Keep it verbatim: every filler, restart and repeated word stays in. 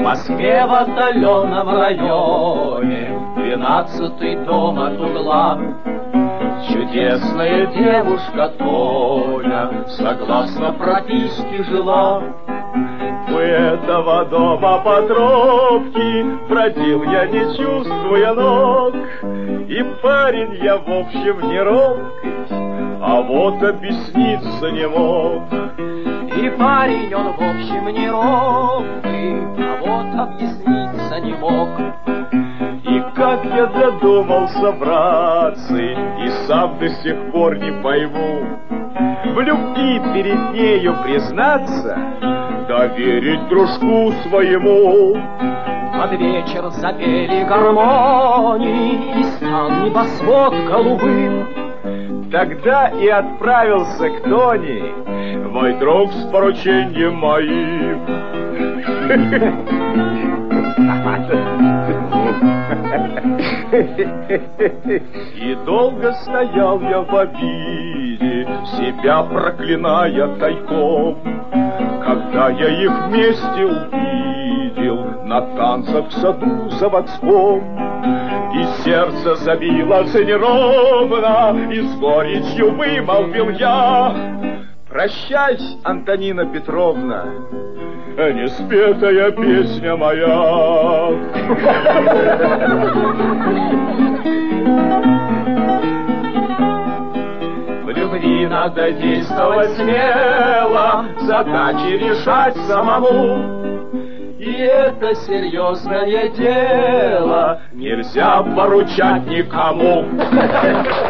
Москве в отдаленном районе, двенадцатый дом от угла, чудесная девушка Тоня согласно прописке жила. У этого дома по тропке бродил я, не чувствуя ног, и парень я в общем не робкий, а вот объясниться не мог. И парень он в общем не робкий, а вот объясниться не мог. И как я додумался, братцы, и сам до сих пор не пойму, в любви перед нею признаться, доверить дружку своему. Под вечер запели гармонии, и стал небосвод голубым. Тогда и отправился к Тоне мой друг с поручением моим. И долго стоял я в обиде, себя проклиная тайком, когда я их вместе увидел на танцах в саду заводском. И сердце забилось неровно, и с горечью вымолвил я: прощай, Антонина Петровна, не спетая песня моя. В любви надо действовать смело, задачи решать самому. И это серьезное дело, нельзя поручать никому.